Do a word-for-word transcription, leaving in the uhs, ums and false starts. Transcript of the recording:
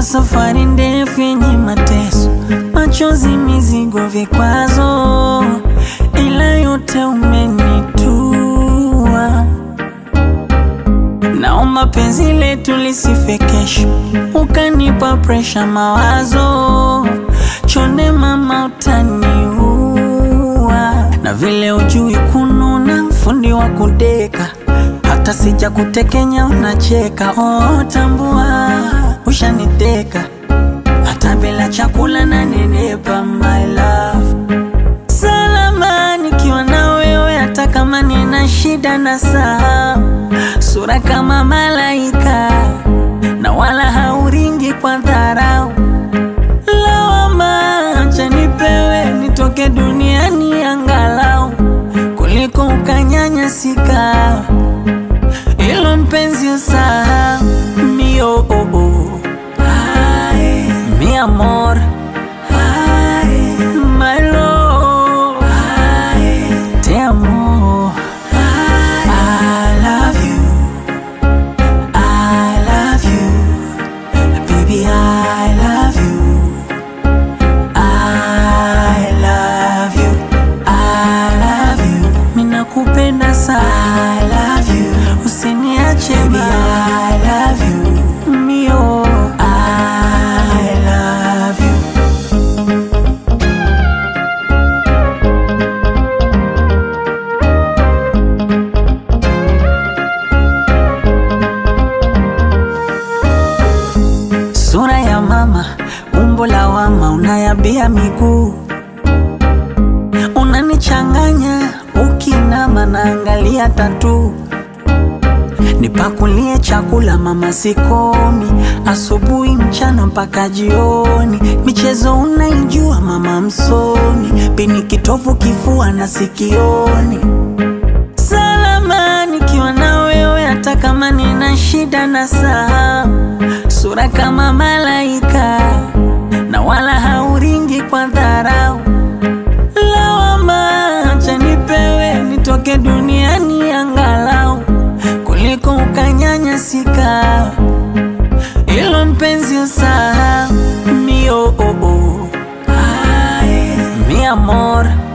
safari ndefu yenye mateso, machozi, mizigo, vikwazo, ila yote umenitua. Naomba penzi letu lisife kesho, ukanipa pressure, mawazo, chonde mama utaniua. Na vile ujui kununa, fundi wa kudeka, hata sija kutekenya unacheka. Oh, tambua ushaniteka, hata bila chakula na nenepa my love. Salama nikiwa na wewe, hata kama nina shida na saa, sura kama malaika na wala hauringi kwa dharau. Lawama acha nipewe, nitoke duniani angalau, kuliko ukanyanyasika. Ilo mpenzi usahau. Mi oh oh oh, ay, mi amor, ay, my love, ay, te amo, ay, I love you, I love you, baby, I love you, I love you, I love you. Mina kupenda sana, I love you, usiniache baby, I love you, mio, I love you. Sura ya mama, umbo la wama, unayabia miguu, unanichanganya ukinama, naangalia tatu. Nipakulie chakula mama sikomi, asubuhi mchana mpaka jioni. Michezo unaijua mama msomi, pini kitovu kifua na sikioni. Salama nikiwa na wewe, hata kama nina shida na saa, sura kama malaika na wala hauringi kwa dharau. Lawama acha nipewe, nitoke duniani angalau, kuliko ukanyanyasika. Ilo mpenzi usahau. Mi oh oh oh, ay, mi amor,